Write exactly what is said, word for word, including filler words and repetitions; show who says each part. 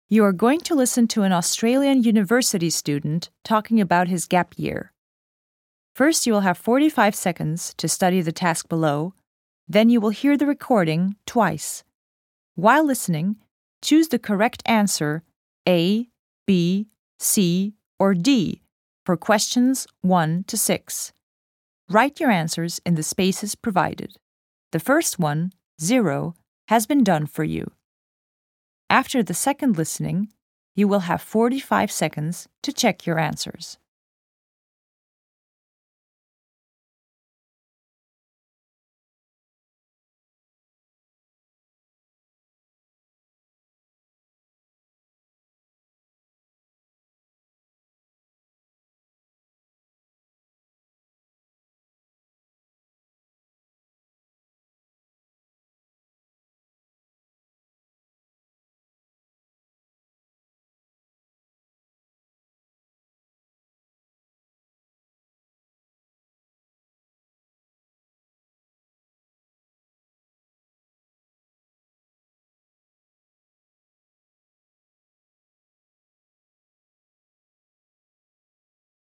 Speaker 1: You are going to listen to an Australian university student talking about his gap year. First, you will have forty-five seconds to study the task below. Then you will hear the recording twice. While listening, choose the correct answer A, B, C, or D for questions one to six. Write your answers in the spaces provided. The first one, zero, has been done for you. After the second listening, you will have forty-five seconds to check your answers.